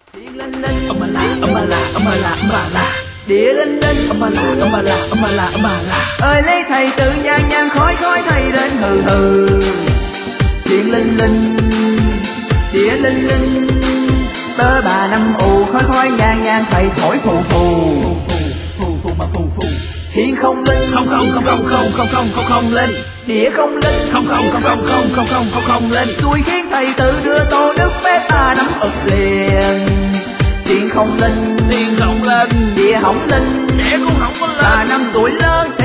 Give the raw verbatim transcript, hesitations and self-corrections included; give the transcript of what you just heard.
Điện linh linh, âm la, âm la, âm la, âm la. Địa linh linh, âm la, âm la, âm la, âm la. Ơi lấy thầy tự nhang nhang khói khói thầy đến hừ hừ. Điện linh linh, địa linh linh, tơ bà năm ù khói khói nhang nhang thầy thổi phù phù. Phù phù phù mà phù phù. Thiên không linh, không không không không không không không không không linh. Địa không linh, không không không không không không không không không linh. Xui khiến thầy tự đưa tô nước phép ta nắm ực liền. Thiên không linh, Thiên không linh, địa hỏng linh, địa cũng không có linh. bà năm tuổi lớn